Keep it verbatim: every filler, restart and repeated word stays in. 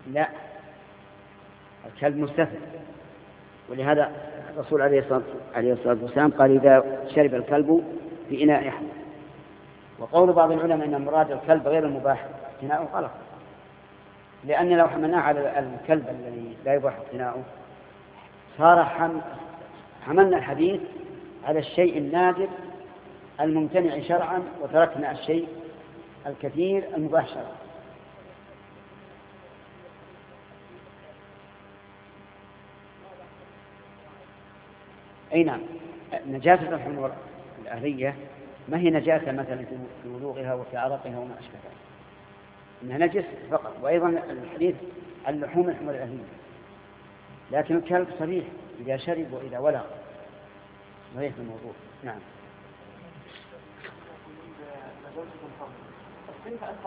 لا، الكلب مستثنى، ولهذا الرسول عليه الصلاة عليه الصلاة والسلام قال إذا شرب الكلب في إناء أحد. وقول بعض العلماء أن مراد الكلب غير المباح اقتناؤه غلط، لأن لو حملناه على الكلب الذي لا يباح اقتناؤه صار حم... حملنا الحديث على الشيء النادر الممتنع شرعا وتركنا الشيء الكثير المباح شرعا. أي نعم، نجاسة الحمر الأهلية ما هي نجاسة مثلا في ولوغها وفي عرقها وما أشبه ذلك، إنها نجس فقط. وأيضا الحديث عن لحوم الحمر الأهلية، لكن الكلب صريح إذا شرب وإذا ولغ صريح في الموضوع. نعم.